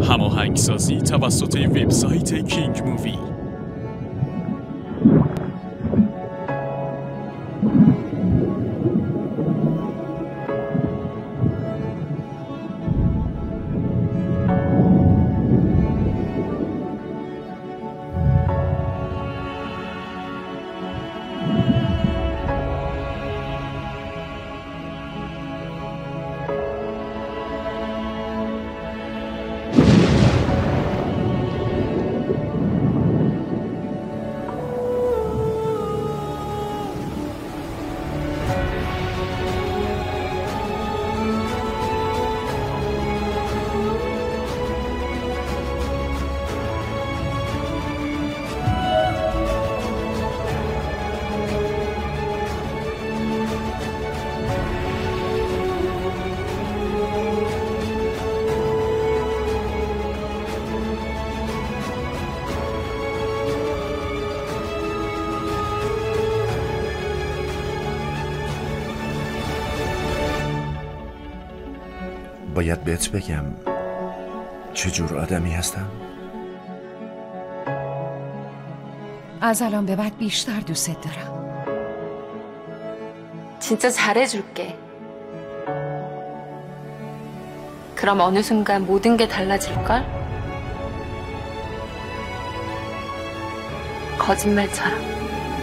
هماهنگسازی توسط وبسایت کینگ مووی. باید بهت بگم چجور آدمی هستم؟ از الان به بعد بیشتر دوست دارم. 진짜 잘해줄게. 그럼 어느 순간 모든 게 달라질걸? 거짓말처럼.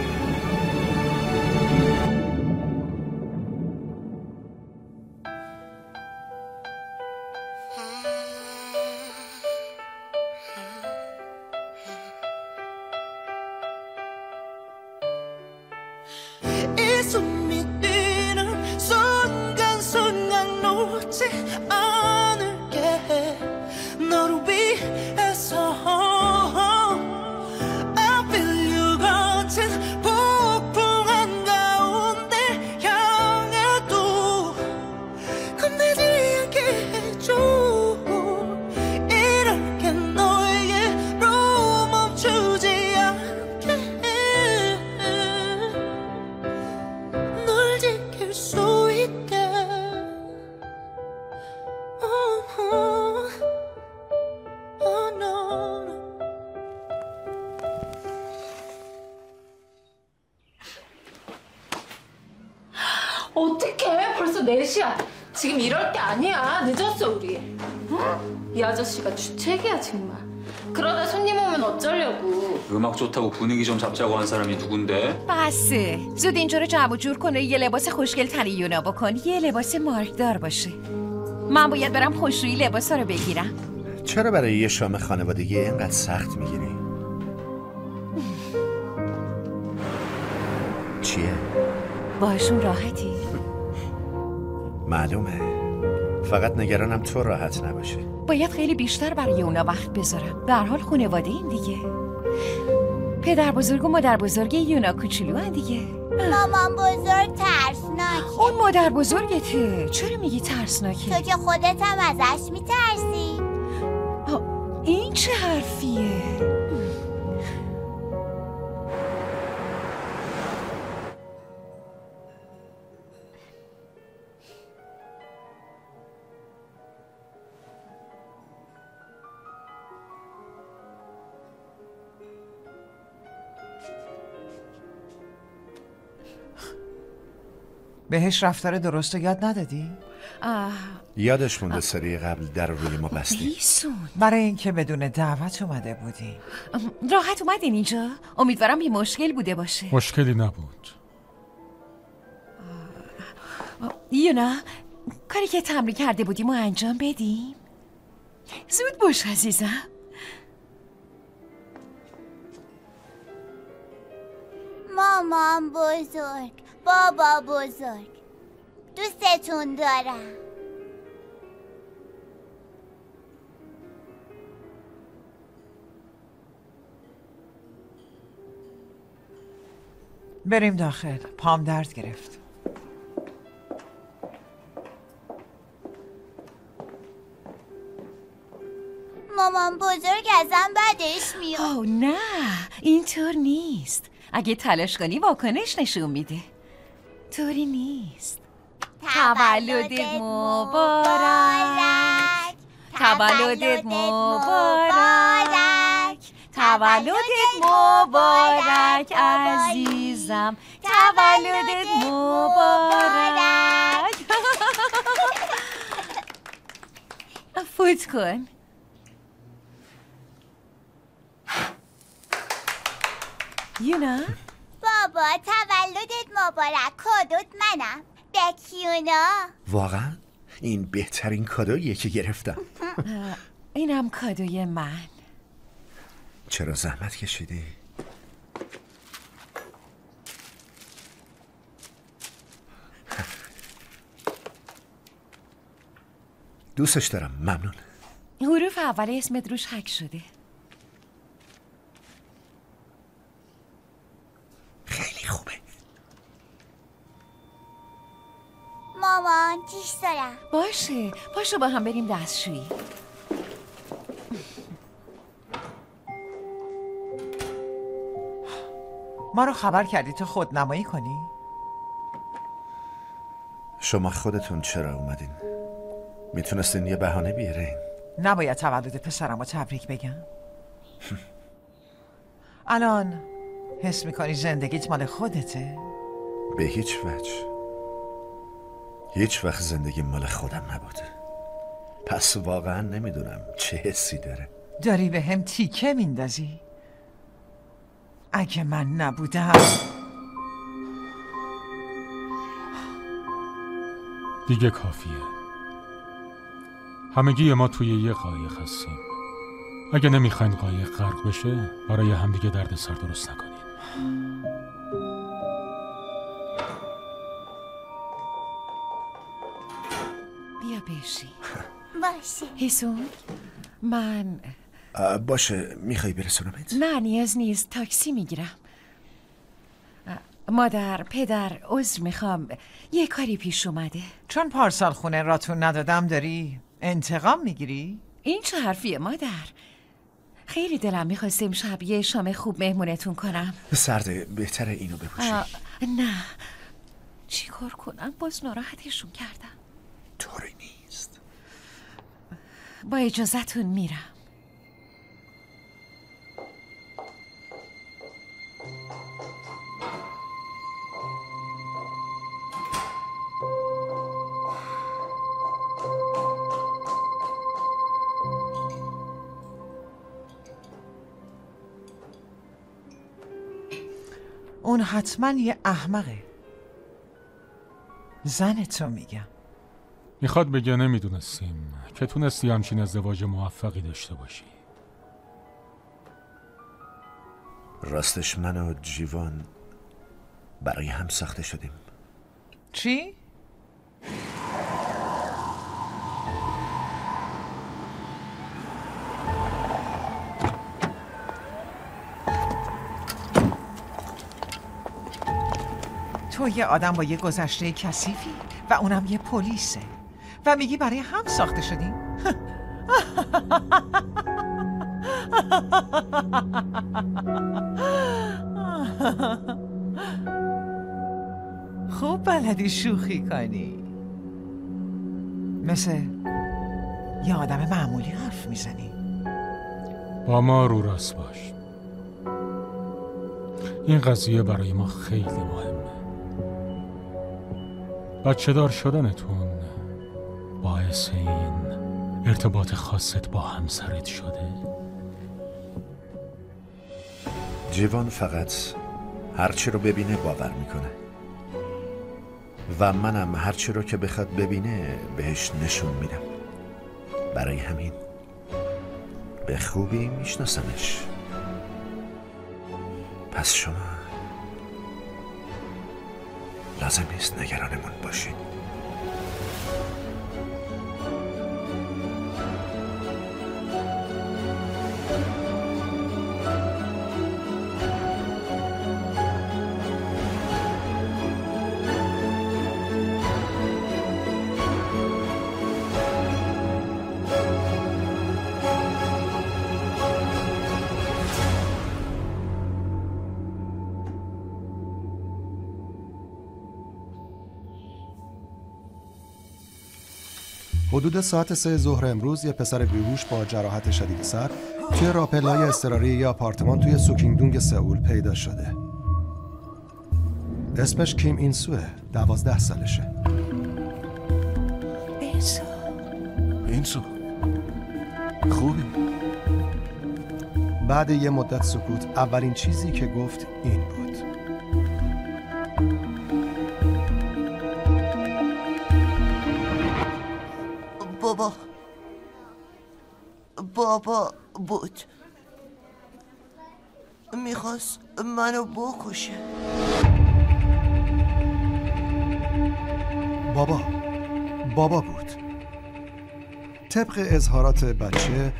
어떡해? 벌써 4시야. 지금 이럴 때 아니야. 늦었어 우리. 응? 이 아저씨가 주책이야 정말. 그러다 손님 오면 어쩌려고. 음악 좋다고 분위기 좀 잡자고 한 사람이 누군데? بسه زود اینجا رو جمع و جور کن و یه لباس خوشگل تری یونا بکن. یه لباس مارکدار باشه. من باید برم خوشرویی لباسا رو بگیرم. چرا برای یه شام خانوادگی اینقدر سخت میگیری؟ چیه؟ باشون راحتی؟ معلومه. فقط نگرانم تو راحت نباشه. باید خیلی بیشتر برای اونا وقت بذارم. به هر حال خانواده این دیگه. پدر بزرگ و مادر بزرگ یونا کوچولو هن دیگه. مامان بزرگ ترسناکه. اون مادر بزرگته. چرا میگی ترسناکه؟ تو که خودت هم ازش میترسی. این چه حرفیه؟ بهش رفتار درست رو یاد ندادی؟ یادش مونده سری قبل در روی ما بستی. برای اینکه بدون دعوت اومده بودی. راحت اومدین اینجا؟ امیدوارم بی مشکل بوده باشه. مشکلی نبود. یونا کاری که تمرین کرده بودیم و انجام بدیم. زود باش عزیزم. مامان بزرگ، بابا بزرگ، دوستتون دارم. بریم داخل. پام درد گرفت. مامان بزرگ ازم بدش میاد. اوه نه اینطور نیست. اگه تلاش کنی واکنش نشون میده. طوری نیست. تولدت مبارک، تولدت مبارک، تولدت مبارک عزیزم، تولدت مبارک. فوت کن. یونا بابا تولدت مبارک، کادوت منم. بکیونا. واقعا این بهترین کادوییه که گرفتم. اینم کادوی من. چرا زحمت کشیدی؟ دوستش دارم. ممنون. حروف اول اسمت روش حک شده. خیلی خوبه. مامان جیش دارم. باشه پاشو با هم بریم دستشویی. ما رو خبر کردی تو خودنمایی کنی؟ شما خودتون چرا اومدین؟ میتونستین یه بهانه بیارین. نباید تولد پسرم رو تبریک بگم؟ الان حس میکنی زندگیت مال خودته؟ به هیچ وجه. هیچ وقت زندگی مال خودم نبوده. پس واقعا نمیدونم چه حسی داره. داری به هم تیکه میندازی؟ اگه من نبودم. دیگه کافیه. همگی ما توی یه قایق هستیم. اگه نمیخواین قایق غرق بشه برای همدیگه درد سر درست نکنین. بیا بشی. باشه. حسون من باشه میخوای برسونمت؟ نه نیاز نیست، تاکسی میگیرم. مادر پدر عذر میخوام، یه کاری پیش اومده. چون پارسال خونه راتون ندادم داری انتقام میگیری؟ این چه حرفیه مادر؟ خیلی دلم میخواست امشب یه شام خوب مهمونتون کنم. سرده، بهتره اینو بپوشی. نه چی کار کنم؟ باز ناراحتشون کردم. طوری نیست. با اجازتون میرم. اون حتما یه احمقه. زنتو میگم. میخواد بگه نمیدونستیم که تونستی همچین ازدواج موفقی داشته باشی. راستش من و جیوان برای هم ساخته شدیم. چی؟ تو یه آدم با یه گذشته کثیفی و اونم یه پلیسه و میگی برای هم ساخته شدیم؟ خوب بلدی شوخی کنی. مثل یه آدم معمولی حرف میزنی. با ما رو راست باش. این قضیه برای ما خیلی مهمه. بچه دار شدنتون باعث این ارتباط خاصت با همسرت شده؟ جیوان فقط هرچی رو ببینه باور میکنه و منم هرچی رو که بخواد ببینه بهش نشون میدم. برای همین به خوبی میشناسمش. پس شما لازم نیست نگرانمون باشین. حدود ساعت 3 ظهر امروز یه پسر بیهوش با جراحت شدید سر توی راهپله‌های اضطراری یه آپارتمان توی سوکینگدونگ سئول پیدا شده. اسمش کیم اینسوه، 12 سالشه. اینسو خوبی؟ بعد یه مدت سکوت اولین چیزی که گفت این بود: بابا بود، میخواست منو بکشه. بابا بود. طبق اظهارات بچه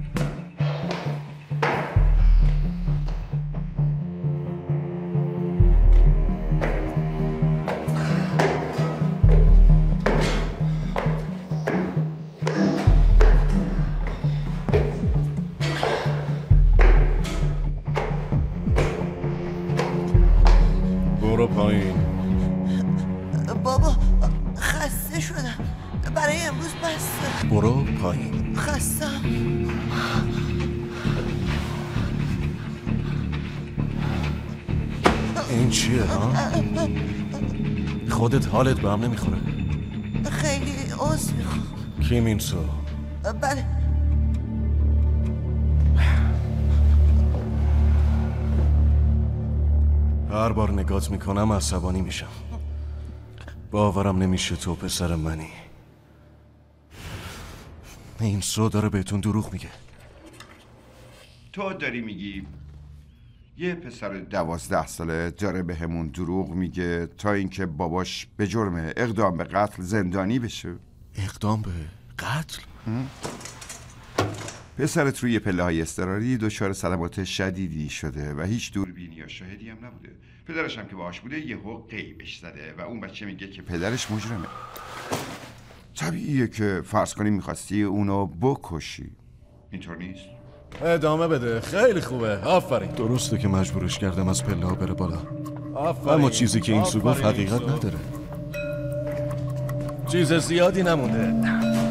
برو پایین. بابا خسته شدم، برای امروز بسته. برو پایین. خستم. این چیه ها؟ خودت حالت به هم نمیخوره؟ خیلی عذر میخوام. کیم اینسو؟ بله. هر بار نگات میکنم عصبانی میشم. باورم نمیشه تو پسر منی. اینسو داره بهتون دروغ میگه. تو داری میگی یه پسر 12 ساله داره به همون دروغ میگه تا اینکه باباش به جرم اقدام به قتل زندانی بشه؟ اقدام به قتل؟ پسرت روی پله‌های اضطراری دچار صدمات شدیدی شده و هیچ دوربینی یا شاهدی هم نبوده. پدرش هم که باهاش بوده یهو غیبش زده و اون بچه میگه که پدرش مجرمه. طبیعیه که فرض کنیم میخواستی اونو بکشی. اینطور نیست؟ ادامه بده، خیلی خوبه. آفرین. درسته که مجبورش کردم از پله ها بره بالا. اما چیزی که این سو گفت حقیقت نداره. چیز زیادی نمونده.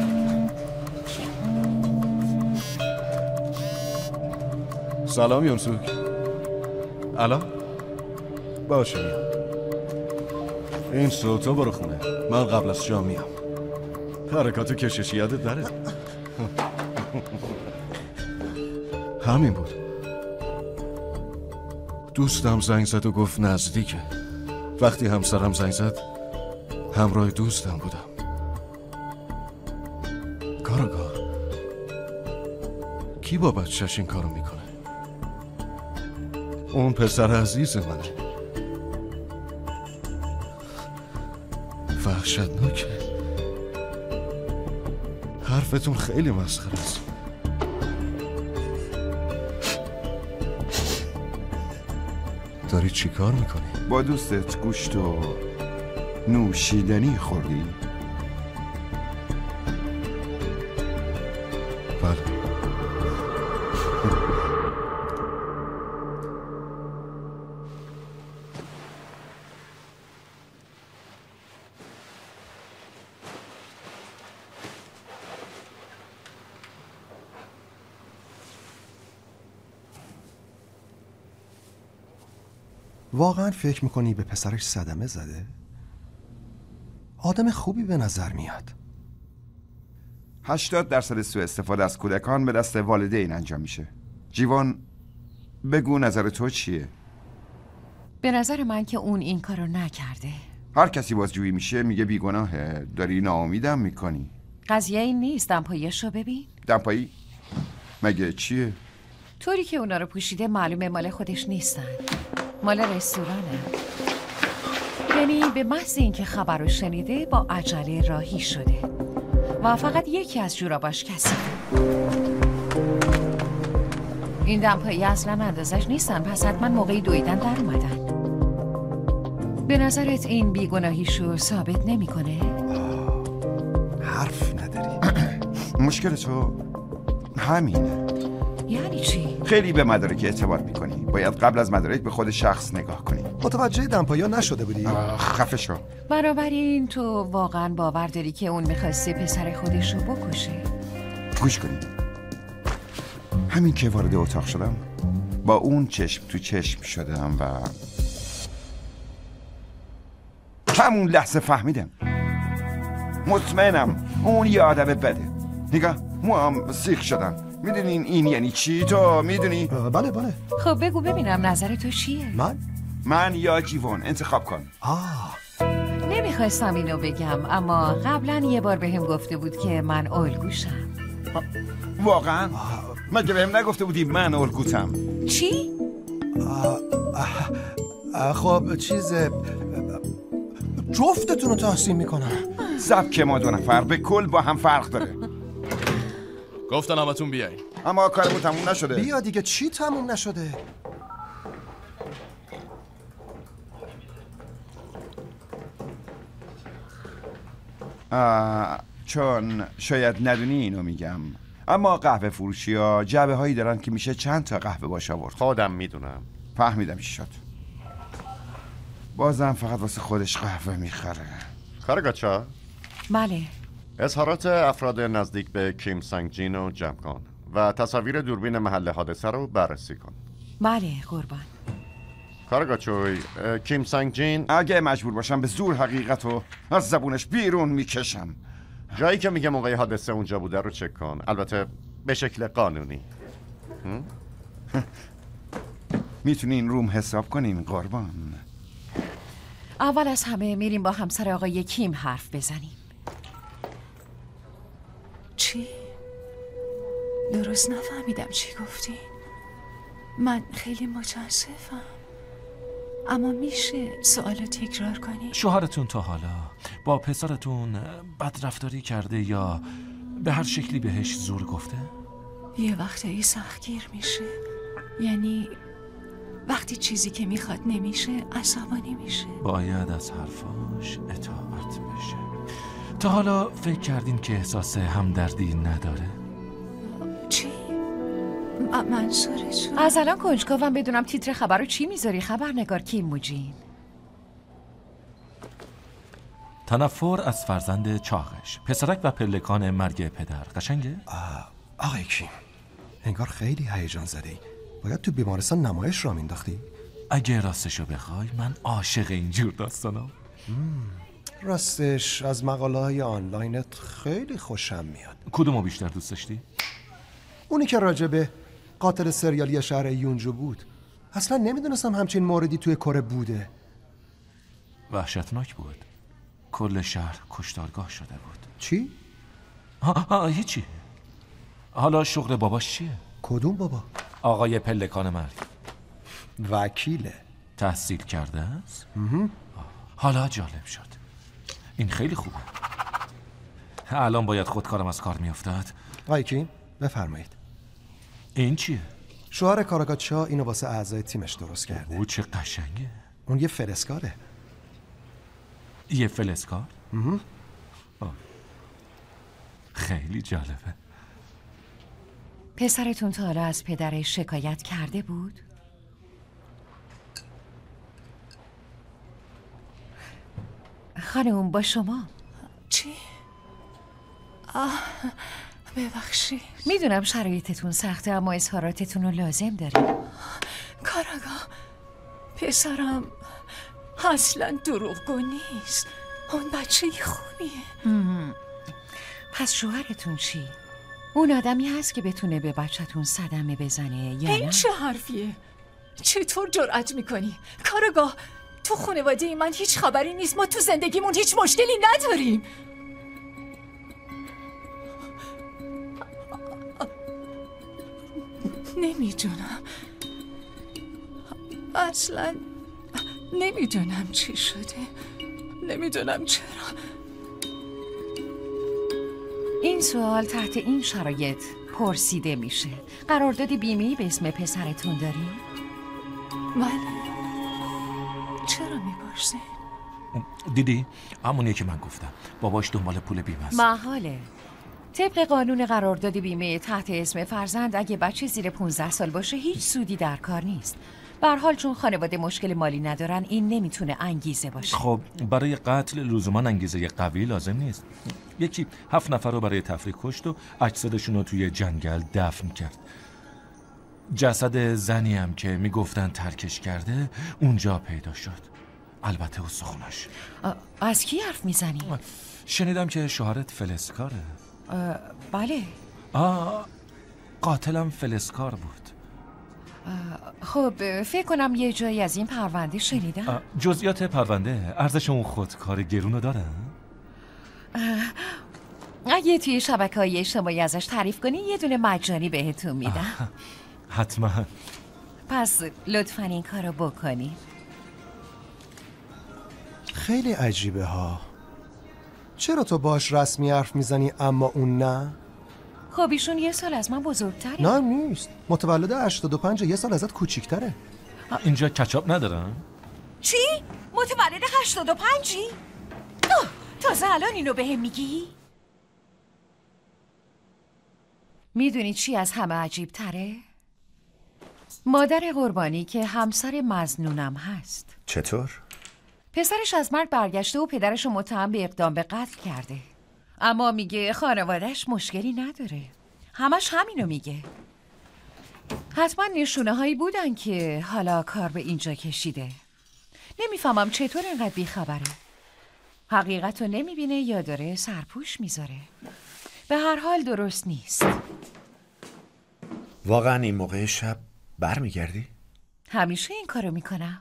سلام یونسوک. الان؟ باشه میام. این سو تو برو خونه، من قبل از شام میام. حرکات کششی یادت داره؟ همین بود. دوستم زنگ زد و گفت نزدیکه. وقتی همسرم زنگ زد همراه دوستم بودم. کاراگاه کی با بچه‌ش این کارو میکنه؟ اون پسر عزیز منه. وحشتناکه. حرفتون خیلی مسخره است. داری چی کار میکنی؟ با دوستت گوشت و نوشیدنی خوردی؟ بله. واقعا فکر میکنی به پسرش صدمه زده؟ آدم خوبی به نظر میاد. 80% سوء استفاده از کودکان به دست والدین انجام میشه. جیوان بگو نظر تو چیه؟ به نظر من که اون این کارو نکرده. هر کسی بازجویی میشه میگه بیگناهه. داری ناامیدم میکنی. قضیه این نیست. دمپاییشو ببین. دمپایی؟ مگه چیه؟ طوری که اونا رو پوشیده معلومه مال خودش نیستن، مال رستورانه. یعنی به محض اینکه خبر رو شنیده با عجله راهی شده و فقط یکی از جوراباش کثیفه. این دمپایی اصلا اندازش نیستن، پس حتما موقعی دویدن در اومدن. به نظرت این بیگناهیشو ثابت نمیکنه؟ حرف نداری. مشکل تو همینه. یعنی چی؟ خیلی به مدارک اعتبار میکنی. باید قبل از مدارک به خود شخص نگاه کنی. متوجه دمپایا نشده بودی؟ خفه شو. بنابراین تو واقعا باور داری که اون میخواسته پسر خودش رو بکشه؟ گوش کنید. همین که وارد اتاق شدم با اون چشم تو چشم شدم و همون لحظه فهمیدم. مطمئنم اون یه آدم بده. نگاه موام سیخ شدن. میدونین این یعنی چی؟ تو میدونی؟ بله بله. خب بگو ببینم نظر تو چیه؟ من یا جیوون انتخاب کن. نمیخواستم اینو بگم اما قبلا یه بار بهم گفته بود که من الگوشم. واقعا؟ مگه بهم نگفته بودی من الگوتم؟ چی؟ خب چیز جفتتون رو تحسین میکنم. سبک ما دو نفر به کل با هم فرق داره. گفتن همتون بیاین. اما کارمون تموم نشده. بیا دیگه. چی تموم نشده؟ چون شاید ندونی اینو میگم، اما قهوه فروشی ها جعبه هایی دارن که میشه چند تا قهوه باش آورد. خودم میدونم. فهمیدم چی شد. بازم فقط واسه خودش قهوه میخره. کارگاچا؟ بله. اظهارات افراد نزدیک به کیم سانگ جین رو جمع کن و تصاویر دوربین محل حادثه رو بررسی کن. بله قربان. کارگاچوی، کیم سانگ جین اگه مجبور باشم به زور حقیقت رو از زبونش بیرون میکشم. جایی که میگه موقع حادثه اونجا بوده رو چک کن، البته به شکل قانونی. میتونین روم حساب کنین قربان. اول از همه میریم با همسر آقای کیم حرف بزنیم. چی؟ درست نفهمیدم چی گفتی. من خیلی متاسفم، اما میشه سوالو تکرار کنی؟ شوهرتون تا حالا با پسرتون بدرفتاری کرده یا به هر شکلی بهش زور گفته؟ یه وقتایی سختگیر میشه، یعنی وقتی چیزی که میخواد نمیشه عصبانی میشه. باید از حرفاش اطاعت بشه. تا حالا فکر کردین که احساس همدردی نداره؟ چی؟ منظورتون؟ از الان کنجکاوم بدونم تیتر خبر رو چی میذاری خبرنگار کیم موجین. تنفر از فرزند چاقش، پسرک و پلکان مرگ پدر. قشنگه؟ آقای کیم، انگار خیلی هیجان زده‌ای. باید تو بیمارستان نمایش را مینداختی؟ اگه راستشو بخوای من عاشق اینجور داستانم. راستش از مقاله‌های آنلاینت خیلی خوشم میاد. کدومو بیشتر دوست داشتی؟ اونی که راجبه قاتل سریالی شهر یونجو بود. اصلا نمیدونستم همچین موردی توی کره بوده. وحشتناک بود. کل شهر کشتارگاه شده بود. چی؟ هیچی. حالا شغل باباش چیه؟ کدوم بابا؟ آقای پلکان مرگ. وکیله. تحصیل کرده است؟ حالا جالب شد. این خیلی خوبه. الان باید خودکارم از کار میافتاد. آقای کیم بفرمایید. این چیه؟ شوهر کاراگاچا اینو واسه اعضای تیمش درست کرده. او چه قشنگه. اون یه فلزکاره. یه فلزکار؟ خیلی جالبه. پسرتون تا حالا از پدرش شکایت کرده بود؟ خانم با شما. چی؟ ببخشید. میدونم شرایطتون سخته اما اظهاراتتون رو لازم داریم. کاراگاه، پسرم اصلا دروغگو نیست. اون بچه خوبیه. پس شوهرتون چی؟ اون آدمی هست که بتونه به بچه‌تون صدمه بزنه یا نه؟ این چه حرفیه؟ چطور جرأت میکنی؟ کاراگاه، تو خانواده من هیچ خبری نیست. ما تو زندگیمون هیچ مشکلی نداریم. نمیدونم، اصلا نمیدونم چی شده. نمیدونم چرا. این سوال تحت این شرایط پرسیده میشه. قرارداد بیمه‌ای به اسم پسرتون داری؟ بله. چرا میپرسی؟ دیدی؟ همونیه که من گفتم. باباش دنبال پول بیمه است. محاله. طبق قانون قرارداد بیمه تحت اسم فرزند اگه بچه زیر 15 سال باشه هیچ سودی در کار نیست. به هر حال چون خانواده مشکل مالی ندارن این نمیتونه انگیزه باشه. خب برای قتل لزوما انگیزه قوی لازم نیست. یکی 7 نفر رو برای تفریح کشت و اجسادشون رو توی جنگل دفن کرد. جسد زنی هم که میگفتن ترکش کرده اونجا پیدا شد. البته استخونش. از کی حرف میزنی؟ شنیدم که شوهرت فلسکاره. بله. قاتلم فلسکار بود. خب فکر کنم یه جایی از این پرونده شنیدم. جزئیات پرونده ارزش اون خودکار گرونو داره؟ اگه توی شبکه‌های اجتماعی ازش تعریف کنی یه دونه مجانی بهتون میدم. حتما. پس لطفاً این کارو بکنی. خیلی عجیبه ها. چرا تو باش رسمی حرف میزنی اما اون نه؟ خب ایشون 1 سال از من بزرگتره. نه نیست. متولد 85 1 سال ازت کوچیک‌تره. اینجا کچاپ ندارن؟ چی؟ متولد 85؟ تازه الان اینو بهم میگی؟ میدونی چی از همه عجیب تره؟ مادر قربانی که همسر مظنونم هست. چطور؟ پسرش از مرگ برگشته و پدرش رو متهم به اقدام به قتل کرده. اما میگه خانواده‌اش مشکلی نداره. همش همینو میگه. حتما نشونه هایی بودن که حالا کار به اینجا کشیده. نمیفهمم چطور اینقدر بیخبره. حقیقت رو نمیبینه یا داره سرپوش میذاره. به هر حال درست نیست. واقعا این موقع شب برمیگردی؟ همیشه این کارو میکنم.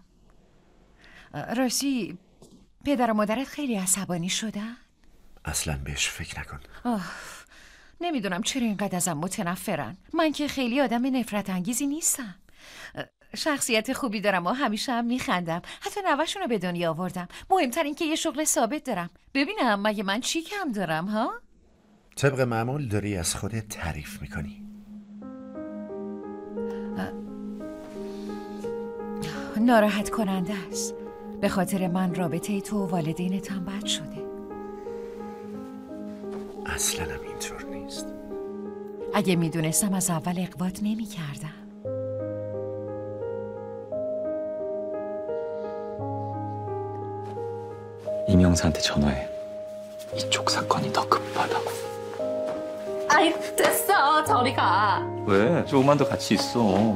راستی پدر و مادرت خیلی عصبانی شدن؟ اصلا بهش فکر نکن. نمیدونم چرا اینقدر ازم متنفرن. من که خیلی آدم نفرت انگیزی نیستم. شخصیت خوبی دارم و همیشه هم میخندم. حتی نوه‌شون رو به دنیا آوردم. مهمتر این که یه شغل ثابت دارم. ببینم مگه من چی کم دارم ها؟ طبق معمول داری از خودت تعریف میکنی. ناراحت کننده است. به خاطر من رابطه تو و والدینتم بد شده. اصلا هم اینطور نیست. اگه میدونستم از اول اقباط نمی کردم. 이명사한테 전화해. 이쪽 사건이 더 급하다고. 아이 됐어 저리 가. 왜? 조금만 더 같이 있어.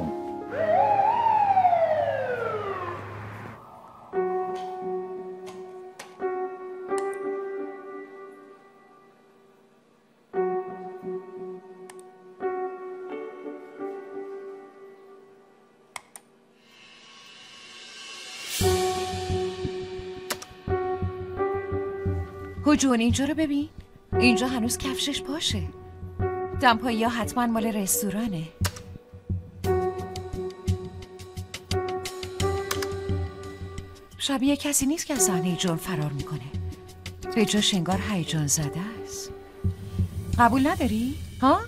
جون اینجا رو ببین. اینجا هنوز کفشش پاشه. دمپایی ها حتما مال رستورانه. شبیه کسی نیست که از صحنه جرم فرار میکنه. به جاش انگار هیجان زده است. قبول نداری؟ ها؟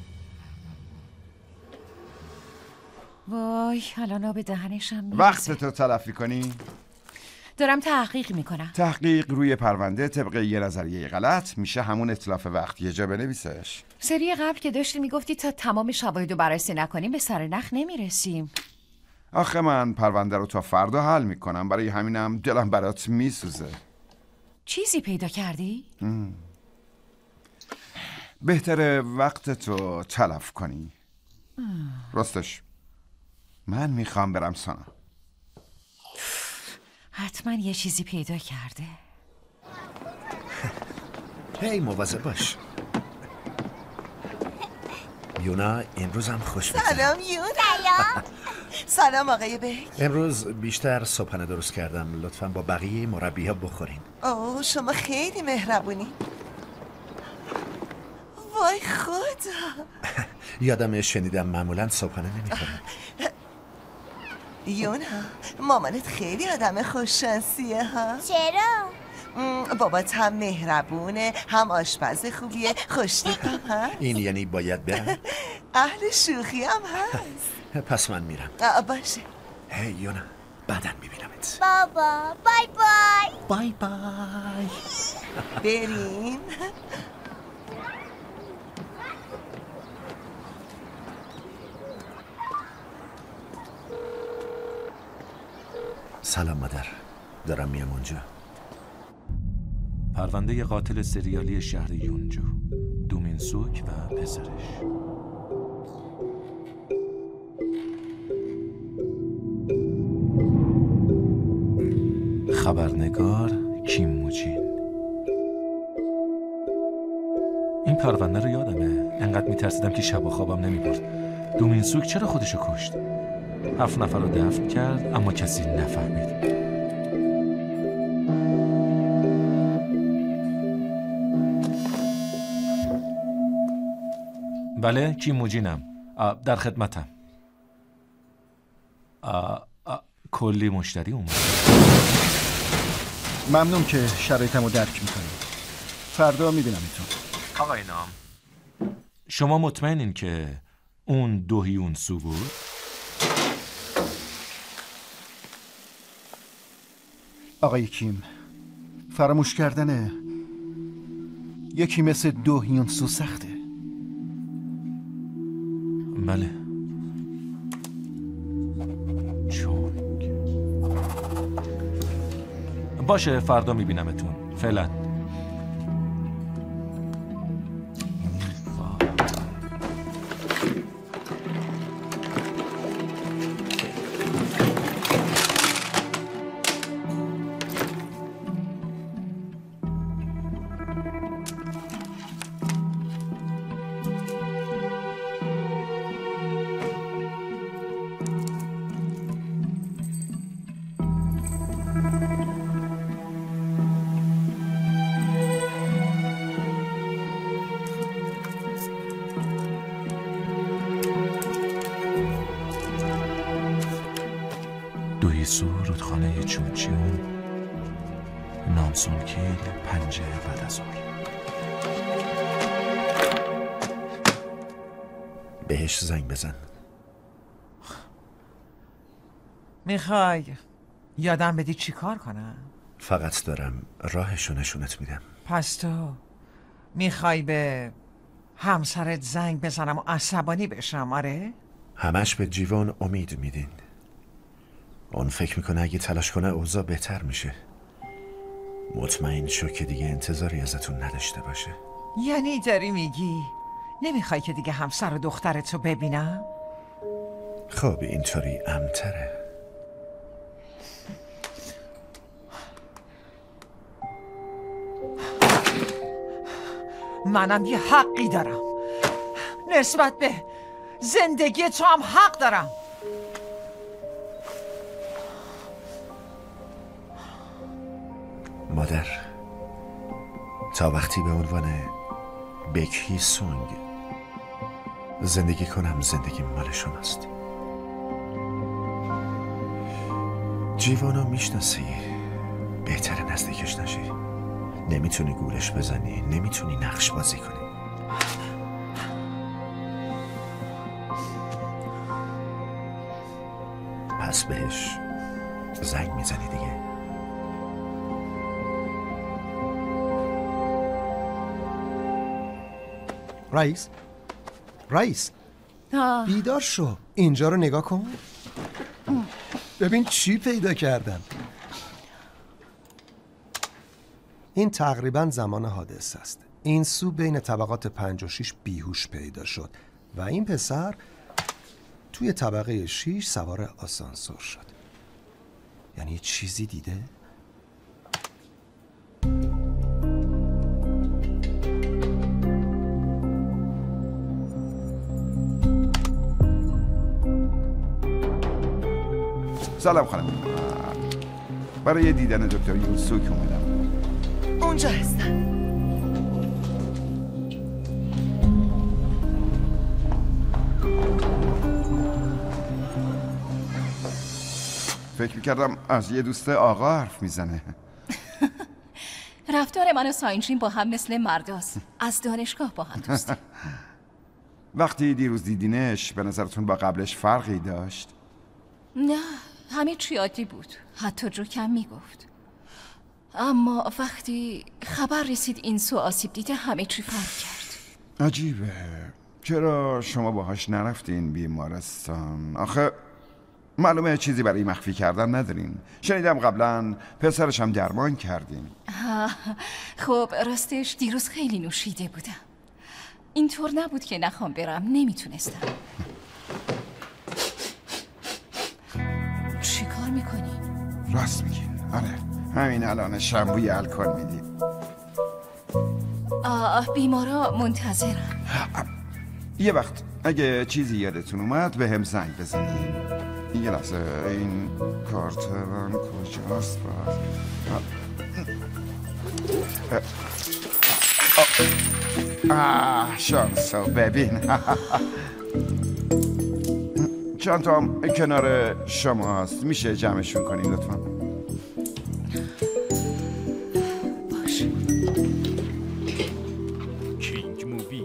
وای الان آب دهنشم میرسه. وقت تو تلفی کنی؟ دارم تحقیق میکنم. تحقیق روی پرونده طبق یه نظریه غلط میشه همون اتلاف وقت. یه جا بنویسش. سری قبل که داشتی میگفتی تا تمام شواهد رو بررسی نکنیم به سر نخ نمیرسیم. آخه من پرونده رو تا فردا حل میکنم. برای همینم دلم برات میسوزه. چیزی پیدا کردی؟ بهتره وقت تو تلف کنی. راستش من میخوام برم سانا. حتما یه چیزی پیدا کرده. هی مواظب باش. یونا امروز هم خوش بگذره. سلام یونا. سلام آقای بک. امروز بیشتر صبحانه درست کردم. لطفاً با بقیه مربی‌ها بخورین. اوه شما خیلی مهربونی. وای خدا. یادم شنیدم معمولاً صبحانه نمی‌خورن. یونا مامانت خیلی آدم خوششانسیه ها. چرا؟ بابات هم مهربونه، هم آشپز خوبیه، خوشتیپم هست. این یعنی باید برم؟ اهل شوخی هم هست. پس من میرم. باشه. هی یونا بعداً میبینمت. بابا بای بای. بای بای. بریم. سلام مادر، دارم میام اونجا. پرونده قاتل سریالی شهر یونجو، دومین سوک و پسرش. خبرنگار کیم موجین. این پرونده رو یادمه، انقدر میترسیدم که شب و خوابم نمیبرد. دومین سوک چرا خودشو کشت؟ 7 نفر رو دفن کرد اما کسی نفهمید. بله، کیم موجینم، در خدمتم. کلی مشتری اومد. ممنون که شرایطمو درک میکنی. فردا میبینمتون. آقای نام، شما مطمئنین که اون دوهیون سو بود؟ آقای کیم، فراموش کردن یکی مثل دوهیون سو سخته. بله. باشه، فردا میبینمتون. فعلا. دویسو، رودخانه چونچیون، نامسونکیل، پنجه بعد از ظهر. بهش زنگ بزن. میخوای یادم بدی چی کار کنم؟ فقط دارم راهشو نشونت میدم. پس تو میخوای به همسرت زنگ بزنم و عصبانی بشم؟ آره؟ همش به جیوان امید میدین. اون فکر میکنه اگه تلاش کنه اوضاع بهتر میشه. مطمئن شو که دیگه انتظاری ازتون نداشته باشه. یعنی داری میگی نمیخوای که دیگه همسر و دخترتو ببینم؟ خب اینطوری امن‌تره. منم یه حقی دارم، نسبت به زندگی تو هم حق دارم. مادر، تا وقتی به عنوان بکی سونگ زندگی کنم، زندگی مال شماست. جیوانا میشناسی، بهتره نزدیکش نشی. نمیتونی گولش بزنی، نمیتونی نقش بازی کنی. پس بهش زنگ میزنی دیگه. رئیس بیدار شو، اینجا رو نگاه کن. ببین چی پیدا کردم. این تقریبا زمان حادثه است. این سو بین طبقات 5 و 6 بیهوش پیدا شد و این پسر توی طبقه 6 سوار آسانسور شد. یعنی چیزی دیده؟ سلام خانم، برای دیدن دکتر یونسوک اومدم. اونجا هستن. فکر میکردم از یه دوست آقا حرف میزنه. رفتار من و ساینچین با هم مثل مرداست. از دانشگاه با هم دوستیم. وقتی دیروز دیدینش به نظرتون با قبلش فرقی داشت؟ نه، همه چی عادی بود. حتی جوکم میگفت. اما وقتی خبر رسید این سو آسیب دیده همه چی فرق کرد. عجیبه. چرا شما باهاش نرفتین بیمارستان؟ آخه معلومه چیزی برای مخفی کردن ندارین. شنیدم قبلا پسرش هم درمان کردین. خب راستش دیروز خیلی نوشیده بودم. اینطور نبود که نخوام برم، نمیتونستم. چی کار میکنی؟ راست میگین. آره همین الان شامپوی الکل میدید. بیمارا منتظرم. یه وقت اگه چیزی یادتون اومد به هم زنگ بزنید. یه لحظه این کارت من کجاست؟ شانسو ببین. چند تا هم کنار شما هست، میشه جمعشون کنین لطفا؟ باشه. کینگ مووی.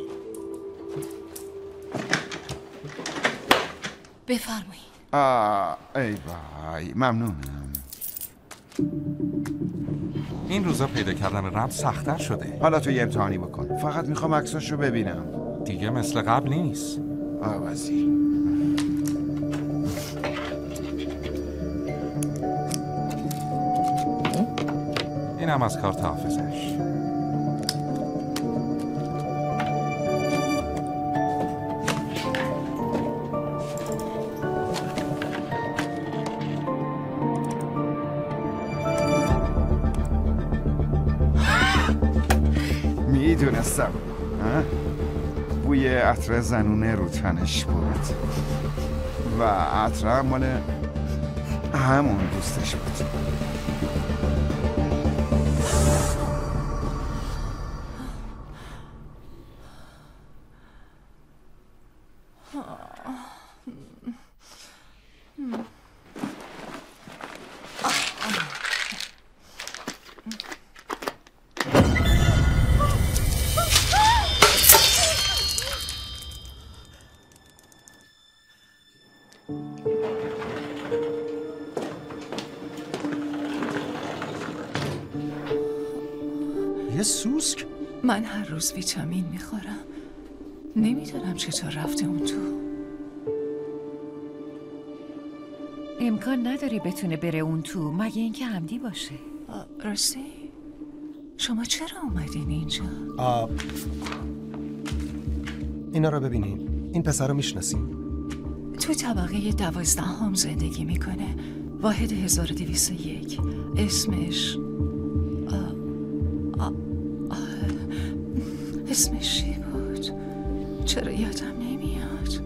بفرمایید. ای وای ممنونم. این روزا پیدا کردن رمز سخت‌تر شده. حالا تو یه امتحانی بکن، فقط میخوام عکساشو ببینم. دیگه مثل قبل نیست. آوازی. اینم از کارت حافظش. میدونستم بوی عطر زنونه رو تنش بود و عطر مال همون دوستش بود. یه سوسک؟ من هر روز ویتامین میخورم. نمیدونم چطور رفته اون تو. امکان نداره بتونه بره اون تو مگه اینکه عمدی باشه. راستی؟ شما چرا اومدین اینجا؟ اینا رو ببینین. این پسر رو میشناسین؟ تو طبقه 12 هم زندگی میکنه. واحد 1201. اسمش اسمش چی بود؟ چرا یادم نمیاد؟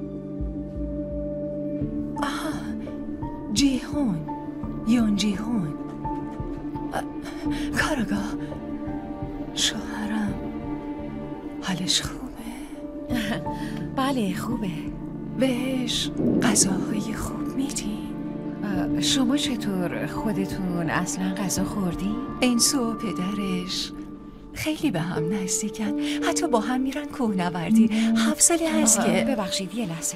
جیهون. یون جیهون. کارگاه. شوهرم حالش خوبه؟ بله خوبه. بهش غذاهای خوب میدین؟ شما چطور؟ خودتون اصلا غذا خوردی؟ انسو و پدرش خیلی به هم نزدیکن. حتی با هم میرن کوهنوردی. 7 سالی هست که ببخشید یه لحظه.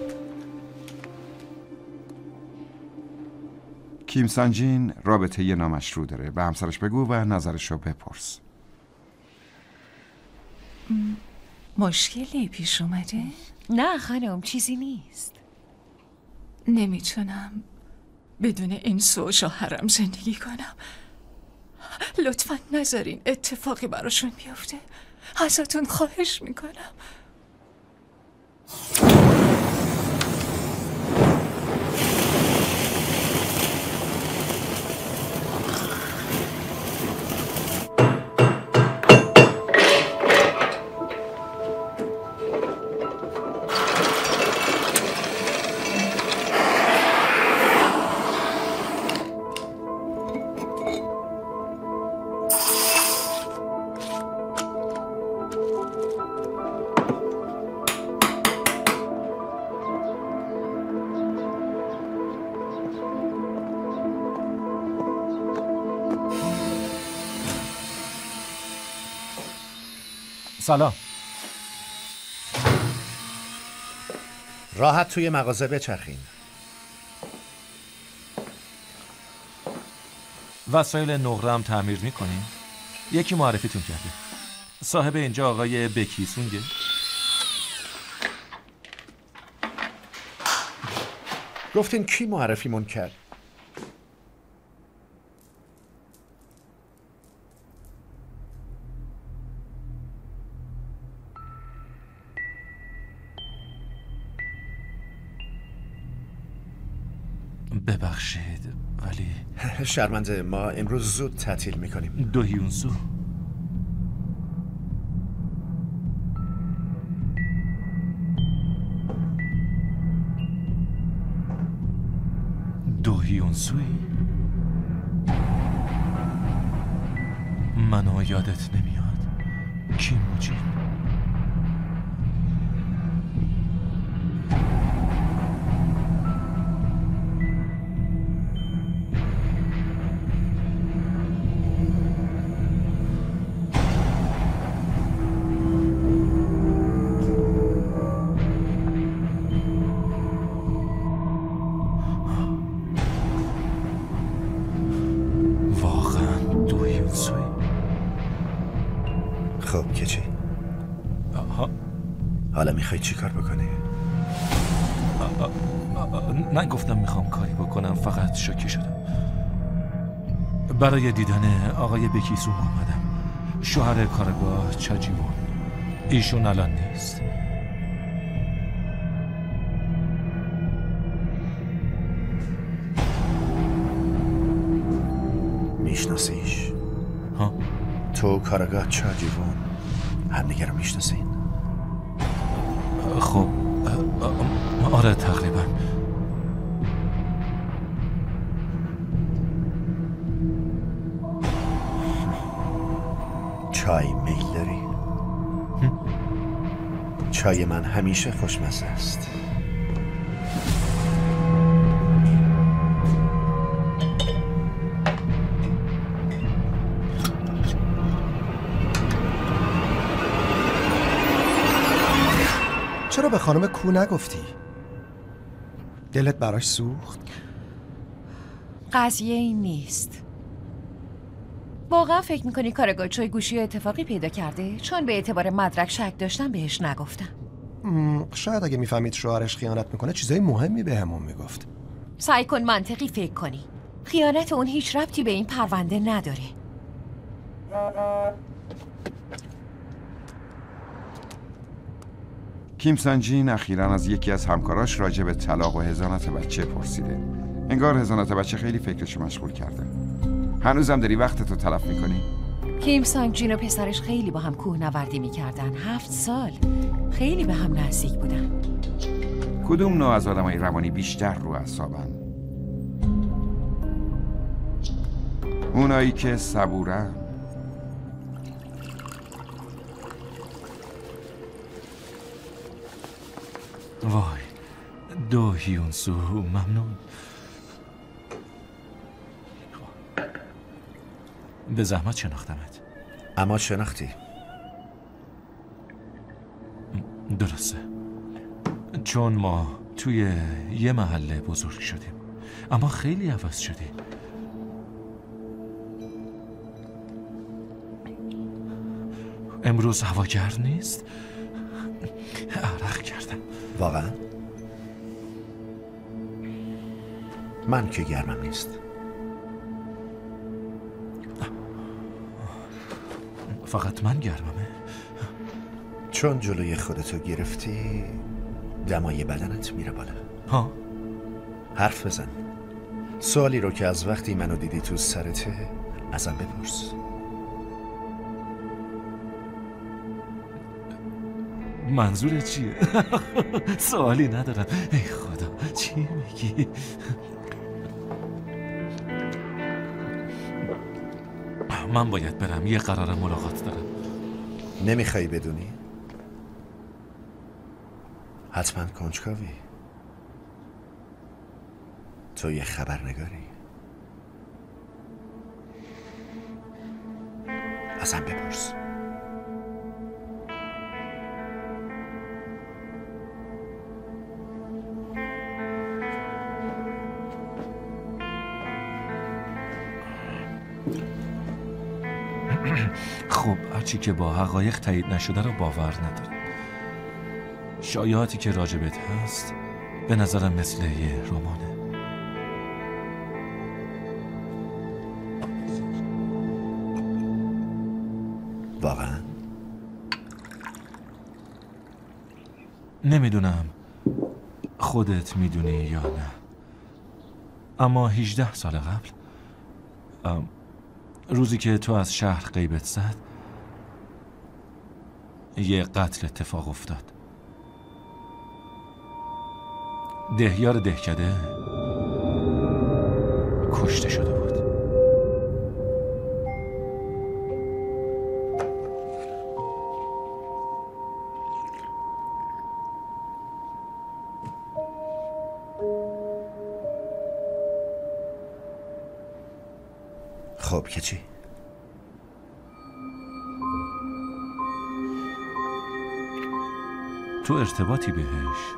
کیم سانجین رابطه یه نامشروع داره. به همسرش بگو و نظرشو بپرس. مشکلی پیش اومده؟ نه خانم چیزی نیست. نمیتونم بدون انسو و شوهرم زندگی کنم. لطفاً نذارین اتفاقی براشون بیفته. ازتون خواهش میکنم. سلام. راحت توی مغازه بچرخین. وسایل نقره هم تعمیر میکنین؟ یکی معرفیتون کرده. صاحب اینجا آقای بکیسونگه. گفتین کی معرفیمون کرد؟ ببخشید ولی شرمنده، ما امروز زود تعطیل میکنیم. دو هیونسو. دو هیونسوی؟ منو یادت نمیاد. کیموجین. خب که چی؟ حالا میخوای چی کار بکنی؟ نگفتم میخوام کاری بکنم، فقط شوکه شدم. برای دیدن آقای بکیسو اومدم، شوهر کارگاه چاجیوان. ایشون الان نیست. میشناسیش؟ ها؟ تو کارگاه چاجیوان همدیگه رو میشناسین؟ خب آره تقریبا. چای میل داری؟ چای من همیشه خوشمزه است. چرا به خانم کو نگفتی؟ دلت براش سوخت؟ قضیه این نیست. واقعا فکر میکنی کارگاه چای گوشی اتفاقی پیدا کرده؟ چون به اعتبار مدرک شک داشتم بهش نگفتم. شاید اگه میفهمید شوهرش خیانت میکنه چیزای مهمی به همون میگفت. سعی کن منطقی فکر کنی. خیانت اون هیچ ربطی به این پرونده نداره. کیم سانجین اخیراً از یکی از همکاراش راجع به طلاق و حضانت بچه پرسیده. انگار حضانت بچه خیلی فکرشو مشغول کرده. هنوزم داری وقتتو تلف میکنی؟ کیم سانگ جین و پسرش خیلی با هم کوهنوردی میکردن. 7 سال. خیلی به هم نزدیک بودن. کدوم نوع از آدمای روانی بیشتر رو اعصابن؟ اونایی که صبورن. وای، دو هیونسو، ممنون. به زحمت شناختمت. اما شناختی؟ درسته، چون ما توی یه محله بزرگ شدیم، اما خیلی عوض شدی. امروز هوا گرم نیست؟ عرق کردم. واقعا؟ من که گرمم نیست. فقط من گرممه؟ چون جلوی خودتو گرفتی دمای بدنت میره بالا. ها؟ حرف بزن. سوالی رو که از وقتی منو دیدی تو سرته ازم بپرس. منظورت چیه؟ سوالی ندارم. ای خدا، چی میگی؟ من باید برم، یه قرار ملاقات دارم. نمیخوای بدونی؟ حتما کنجکاوی. تو یه خبرنگاری. ازم بپرس. خب هرچی که با حقایق تایید نشده رو باور ندارم. شایعاتی که راجبت هست به نظرم مثل یه رمانه. واقعا؟ نمیدونم خودت میدونی یا نه، اما 18 سال قبل، روزی که تو از شهر غیبت زد، یه قتل اتفاق افتاد. دهیار دهکده کشته شده بود. خب که چی؟ تو ارتباطی بهش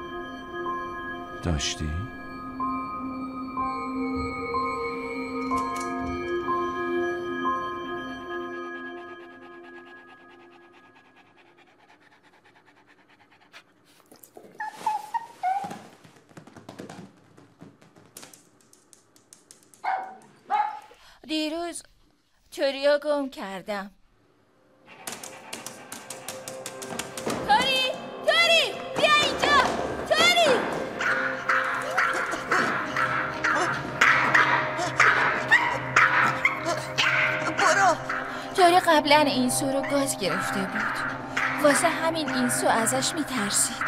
داشتی؟ دیروز توریا گم کردم. توری بیا اینجا. توری برو. توری قبلا این سو رو گاز گرفته بود، واسه همین این سو ازش میترسید.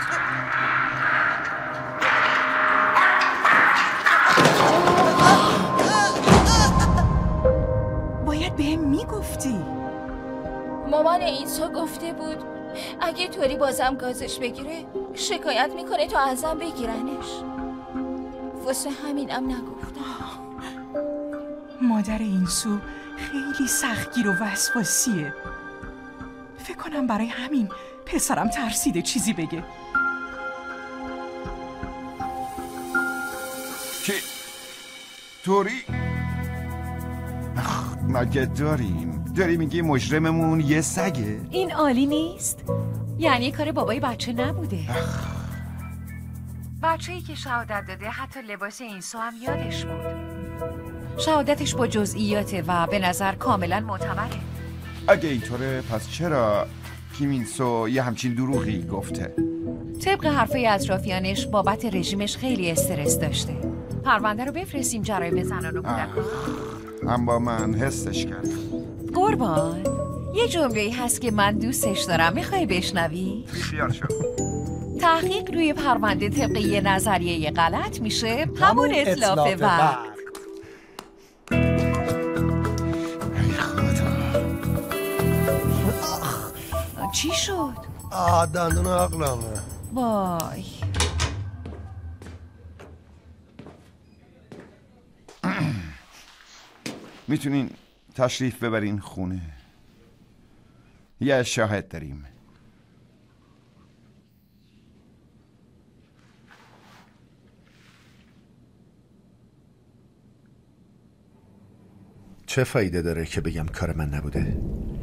باید بهم میگفتی. مامان اینسو گفته بود اگه توری بازم گازش بگیره شکایت میکنه تا ازم بگیرنش، واسه همینم نگفتم. مادر اینسو خیلی سختگیر و وسواسیه. فکر کنم برای همین پسرم ترسیده چیزی بگه. که توری مگه داری میگی مجرممون یه سگه؟ این عالی نیست؟ یعنی کار بابای بچه نبوده. بچه‌ای که شهادت داده حتی لباس اینسو هم یادش بود. شهادتش با جزئیاته و به نظر کاملا معتبره. اگه اینطوره پس چرا کیمینسو یه همچین دروغی گفته؟ طبق حرفای اطرافیانش بابت رژیمش خیلی استرس داشته. پرونده رو بفرستیم جرایم زنان و کودکان. هم با من حسش کردم. قربان، یه جمله‌ای هست که من دوستش دارم، میخوای بشنوی؟ بیخیال شو. تحقیق روی پرونده طبق یه نظریه غلط میشه همون اتلاف برق. ای خدا. چی شد؟ دندون عقلمه. وای. میتونین تشریف ببرین خونه. یه شاهد داریم. چه فایده داره که بگم کار من نبوده؟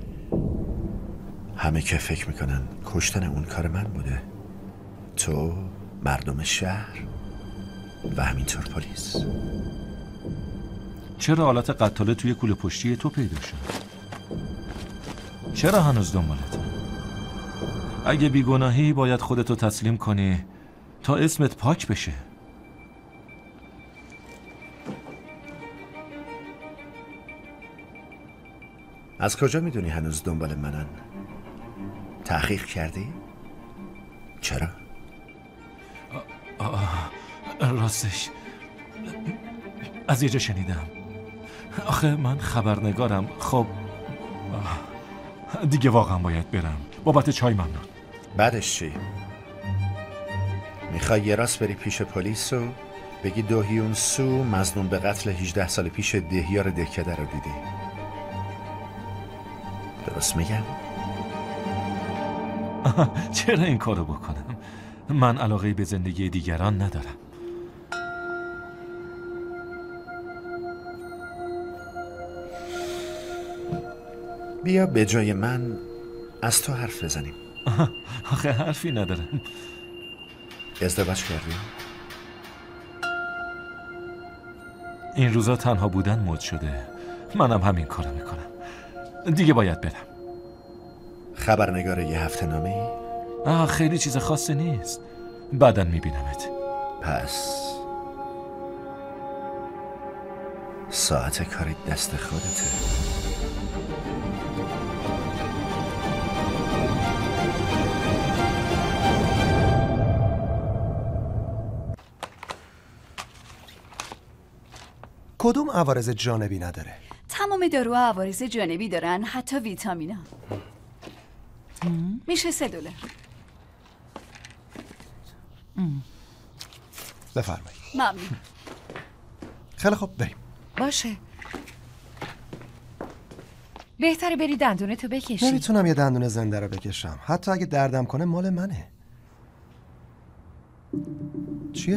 همه که فکر میکنن کشتن اون کار من بوده. تو، مردم شهر و همینطور پلیس. چرا آلت قتاله توی کوله پشتی تو پیدا شد؟ چرا هنوز دنبالته؟ اگه بیگناهی باید خودتو تسلیم کنی تا اسمت پاک بشه. از کجا میدونی هنوز دنبال منن؟ تحقیق کردی؟ چرا؟ راستش از یه جا شنیدم. آخه من خبرنگارم. خب دیگه واقعا باید برم. بابت چای ممنون. بعدش چی؟ میخوای یه راست بری پیش پلیس و بگی دوهیون سو مظنون به قتل 18 سال پیش دهیار دهکده رو دیدی؟ درست میگم؟ چرا این کارو بکنم؟ من علاقه به زندگی دیگران ندارم. بیا به جای من از تو حرف بزنیم. آخه حرفی ندارم. ازدواج کردی؟ این روزا تنها بودن مد شده. منم همین کارو میکنم. دیگه باید برم. خبرنگار یه هفته نامه ای؟ خیلی چیز خاصی نیست. بعداً میبینمت. پس ساعت کاری دست خودته. کدوم عوارض جانبی نداره؟ تمام داروها عوارض جانبی دارن، حتی ویتامینا. میشه $3. بفرمایید. ممنون. خیلی خوب بریم. باشه. بهتره بری دندونه تو بکشی. نمیتونم یه دندون زنده رو بکشم، حتی اگه دردم کنه مال منه. چیه؟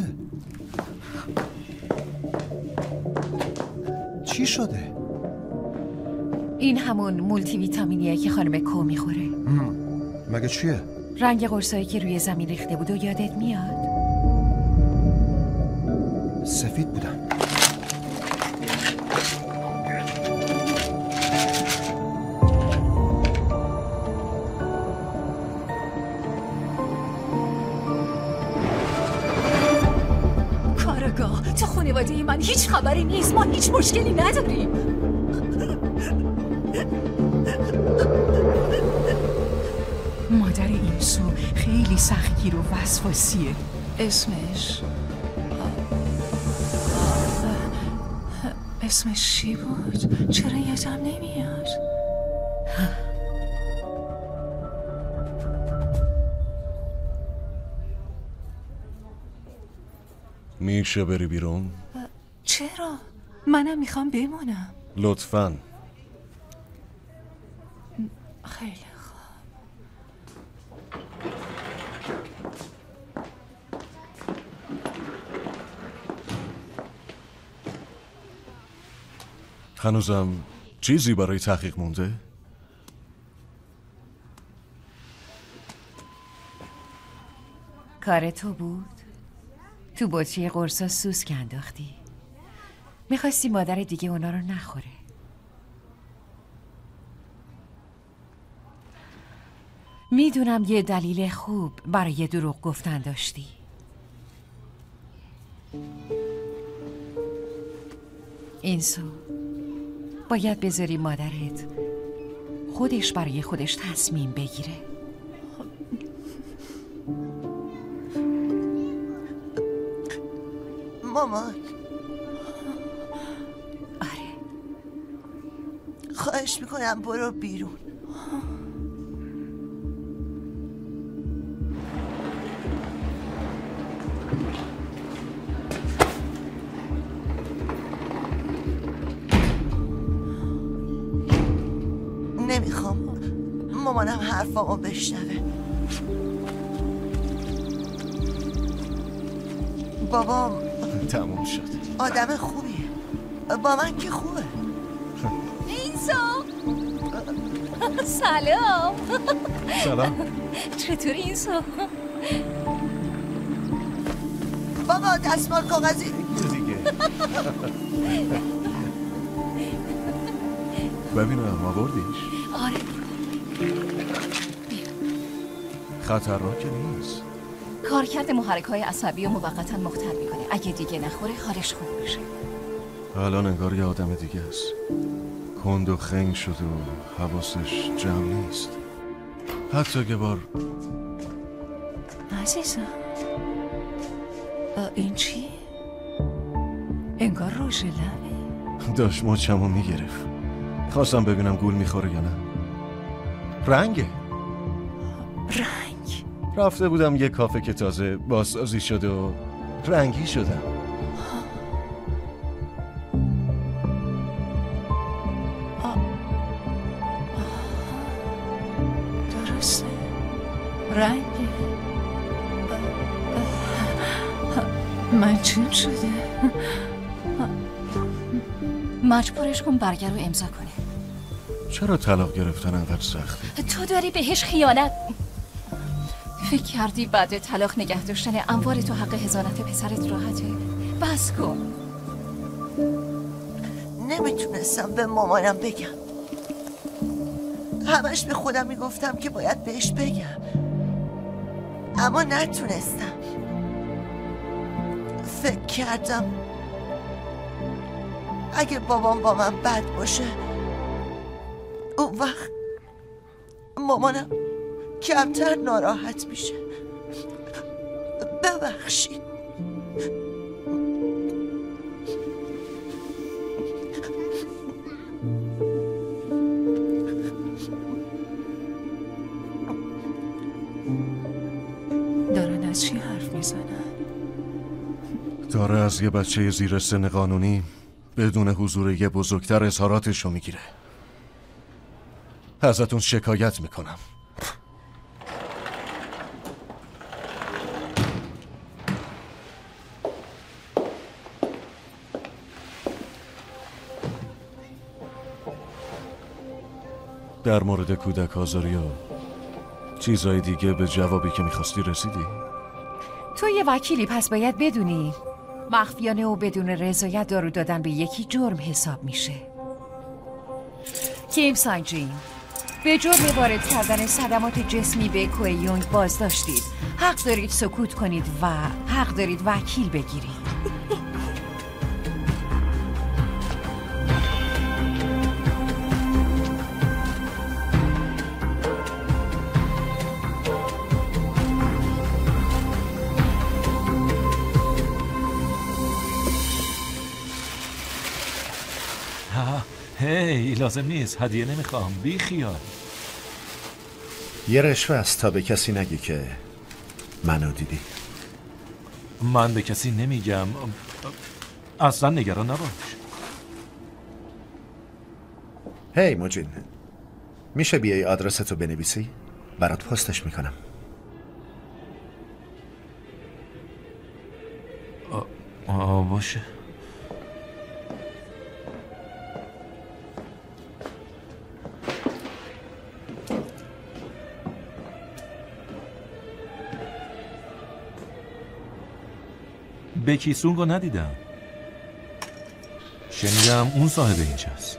چی شده؟ این همون مولتی ویتامینیه که خانم کو میخوره. مگه چیه؟ رنگ قرصایی که روی زمین ریخته بود و یادت میاد؟ سفید بودن. کارگاه، تو خانواده من هیچ خبری نیست. ما هیچ مشکلی نداریم. مادر این سو خیلی سختگیر و وسواسیه. اسمش چی بود؟ چرا یادم نمیاد؟ میشه بری بیرون؟ چرا؟ منم میخوام بمونم. لطفاً. خیلی خوب. هنوزم چیزی برای تحقیق مونده؟ کار تو بود؟ تو بطری قرصا سوسک انداختی. میخواستی مادر دیگه اونا رو نخوره. میدونم یه دلیل خوب برای دروغ گفتن داشتی. اینسو باید بذاری مادرت خودش برای خودش تصمیم بگیره. مامان. آره. خواهش میکنم برو بیرون. نمیخوام مامانم حرفامو بشنوه. بابام تموم شد. آدم خوبیه، با من که خوبه. اینسو سلام. سلام. چطوری اینسو؟ بابا دستمال کاغذی دیگه. ببینم آوردیش؟ آره. خطرناک نیست. کارکرد محرک‌های عصبی و موقتا مختل میکنه. اگه دیگه نخوره حالش خوب میشه. الان انگار یه آدم دیگه است. کند و خنگ شد و حواسش جمع نیست. حتی یه بار عزیزم این چی؟ انگار روژ لبه. داشت مچمو میگرفت. خواستم ببینم گول میخوره یا نه. رنگه. رنگ؟ رفته بودم یه کافه که تازه بازسازی شده و رنگی شدم. درسته رنگه. مجنون شده. مجبورش کن برگر رو امضا کنه. چرا طلاق گرفتن انقدر سخته؟ تو داری بهش خیانت. فکر کردی بعد طلاق نگه داشتن اموال تو حق حضانت پسرت راحته؟ بس کن. نمیتونستم به مامانم بگم. همش به خودم میگفتم که باید بهش بگم، اما نتونستم. فکر کردم اگه بابام با من بد باشه اون وقت مامانم کمتر ناراحت میشه. ببخشید. دارن از چی حرف میزنن؟ داره از یه بچه زیر سن قانونی بدون حضور یه بزرگتر اظهاراتشو میگیره. ازتون شکایت میکنم. در مورد کودک آزاری و چیزای دیگه به جوابی که میخواستی رسیدی؟ تو یه وکیلی، پس باید بدونی مخفیانه و بدون رضایت دارو دادن به یکی جرم حساب میشه. کیم سانگ جین، به جرم وارد کردن صدمات جسمی به کوه یونگ بازداشتید. حق دارید سکوت کنید و حق دارید وکیل بگیرید. هی لازم نیست، هدیه نمیخوام، بی خیال. یه رشوه است تا به کسی نگی که منو دیدی. من به کسی نمیگم، اصلا نگران نباش. هی موجین، میشه بیای آدرستو بنویسی؟ برات پستش میکنم. باشه. بکی سونگو ندیدم. شنیدم اون صاحب اینجاست.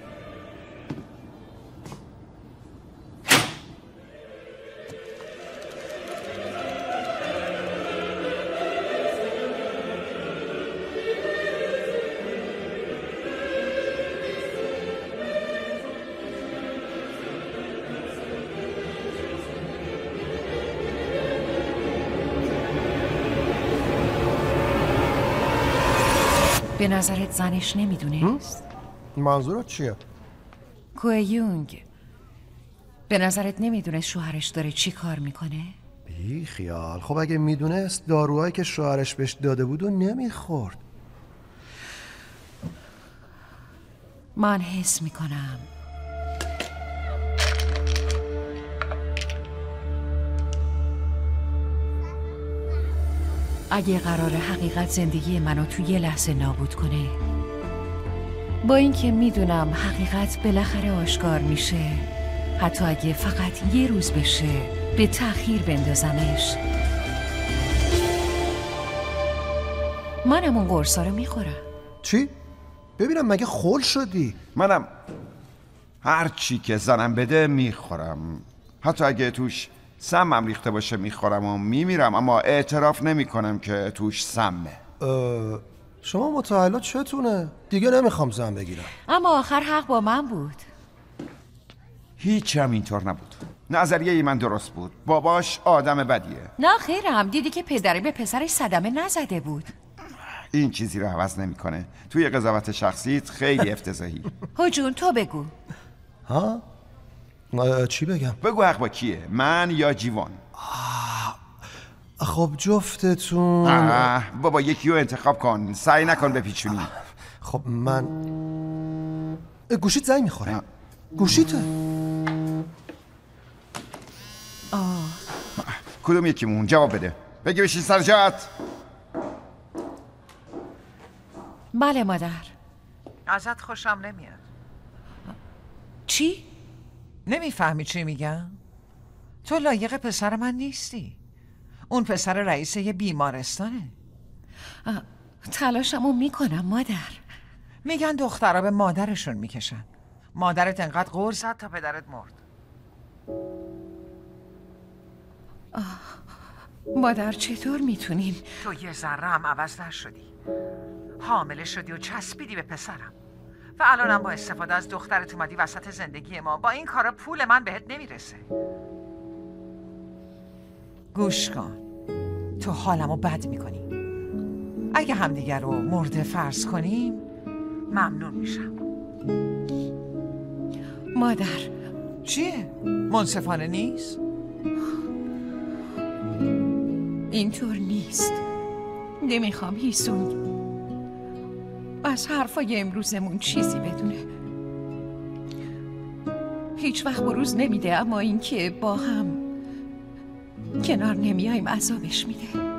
به نظرت زنش نمیدونست؟ منظورت چیه؟ کوه یونگ به نظرت نمیدونست شوهرش داره چی کار میکنه؟ بی خیال. خب اگه میدونست داروهایی که شوهرش بهش داده بود و نمیخورد. من حس میکنم اگه قرار حقیقت زندگی منو تو یه لحظه نابود کنه، با اینکه میدونم حقیقت بالاخره آشکار میشه، حتی اگه فقط یه روز بشه به تأخیر بندازمش، منم اون قرصا رو میخورم. چی؟ ببینم مگه خول شدی؟ منم هر چی که زنم بده میخورم، حتی اگه توش سمم ریخته باشه میخورم و میمیرم، اما اعتراف نمی کنم که توش سمه. شما متعلق چتونه؟ دیگه نمیخوام زن بگیرم. اما آخر حق با من بود. هیچ هم اینطور نبود. نظریه من درست بود. باباش آدم بدیه. نه خیرم، دیدی که پدری به پسرش صدمه نزده بود. این چیزی رو عوض نمیکنه. توی قضاوت شخصیت خیلی افتضاحی. هجون تو بگو. ها؟ چی بگم؟ بگو حق با کیه؟ من یا جیوان؟ خب جفتتون. بابا یکی رو انتخاب کن، سعی نکن بپیچونی. خب من گوشیت زنگ میخوره. گوشیته. کدوم یکیمون؟ جواب بده. بگی بشین سر جات. بله مادر. ازت خوشم نمیاد. چی؟ نمیفهمی چی میگم؟ تو لایق پسر من نیستی. اون پسر رئیس یه بیمارستانه. تلاشمو میکنم مادر. میگن دخترها به مادرشون میکشن. مادرت انقدر غر زد تا پدرت مرد. مادر چطور میتونیم؟ تو یه ذره هم عوض نشدی. حامله شدی و چسبیدی به پسرم و الانم با استفاده از دخترت اومدی وسط زندگی ما. با این کارا پول من بهت نمیرسه. گوش کن، تو حالمو بد میکنی. اگه همدیگر رو مرده فرض کنیم ممنون میشم. مادر چیه؟ منصفانه نیست؟ اینطور نیست. نمیخوام هیسون از حرفای امروزمون چیزی بدونه. هیچ وقت بروز نمیده، اما اینکه با هم کنار نمیایم عذابش میده.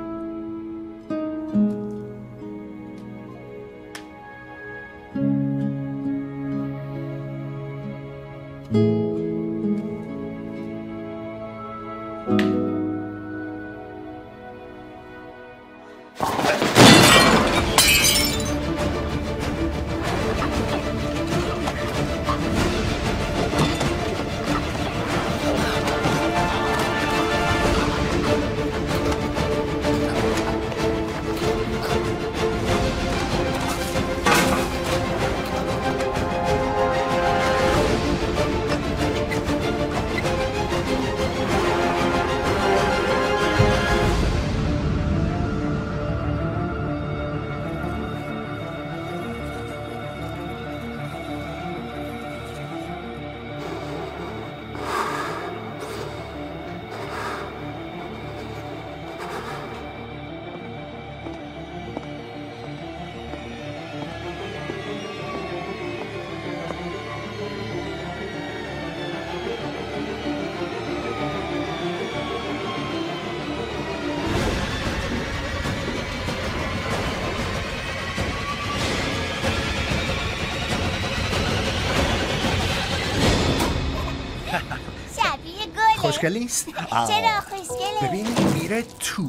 خوشگل نیست؟ چرا خوشگله؟ ببین میره تو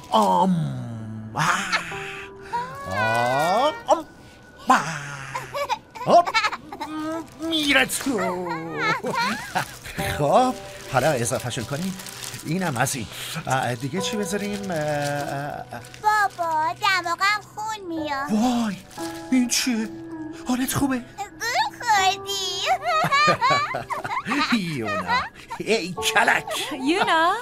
میره تو. خب حالا اضافهشون کنیم. اینم از این. دیگه چی بذاریم؟ بابا دماغم خون میاد. وای این چیه؟ حالت خوبه؟ گول خوردی. یونا ای کلک. یونا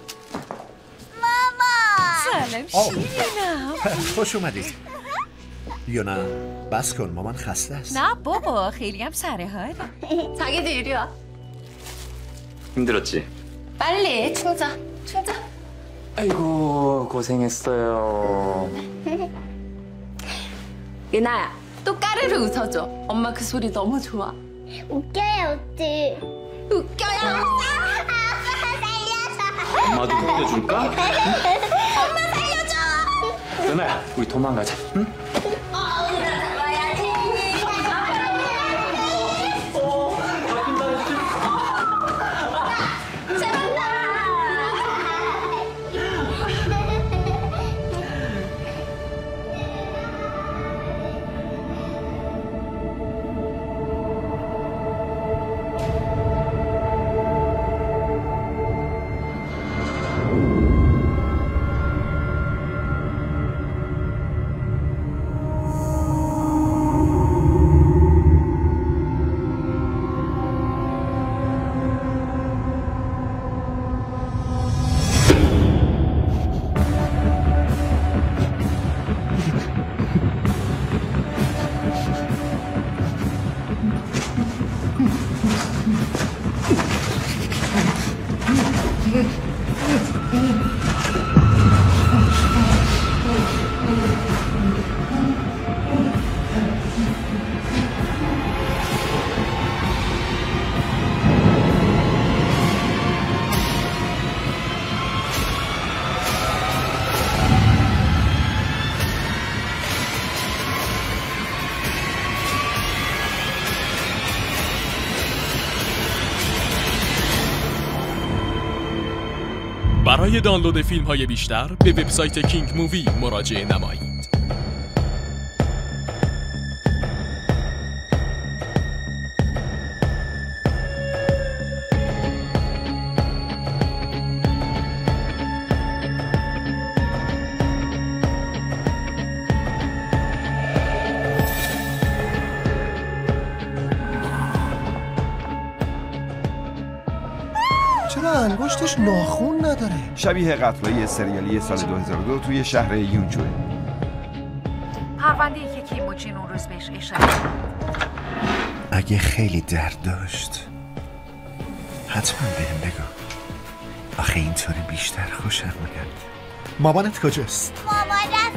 ماما سلام شیرینم. خوش اومدید. یونا بس کن، مامان خسته است. نه بابا خیلی هم سر حال. 자기도 이리 와. 힘들었지? 빨리 충자. 아이고 고생했어요. 예나야, 또 까르르 웃어줘. 엄마 그 소리 너무 좋아. 웃겨요 어때? 웃겨요. 엄마도 웃겨줄까? 엄마 살려줘. 연아야 우리 도망가자. 응? برای دانلود فیلم‌های بیشتر به وبسایت کینگ مووی مراجعه نمایید. چرا انگشتش ناخون نداره؟ شبیه قتلای سریالی سال 2002 توی شهر یونچو. پرونده‌ای که کیموجین اون روز بهش اشاره کرد. اگه خیلی درد داشت حتما بهم بگو. آخه اینطوری بیشتر خوشم میاد. مامانت کجاست؟ مامانم